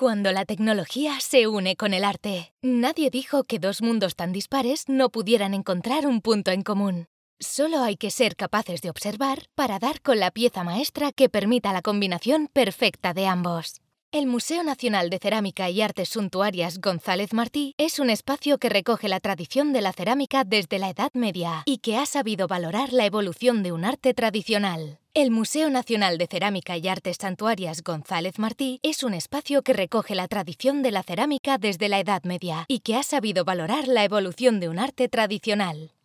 Cuando la tecnología se une con el arte. Nadie dijo que dos mundos tan dispares no pudieran encontrar un punto en común. Solo hay que ser capaces de observar para dar con la pieza maestra que permita la combinación perfecta de ambos. El Museo Nacional de Cerámica y Artes Suntuarias González Martí es un espacio que recoge la tradición de la cerámica desde la Edad Media y que ha sabido valorar la evolución de un arte tradicional. El Museo Nacional de Cerámica y Artes Suntuarias González Martí es un espacio que recoge la tradición de la cerámica desde la Edad Media y que ha sabido valorar la evolución de un arte tradicional.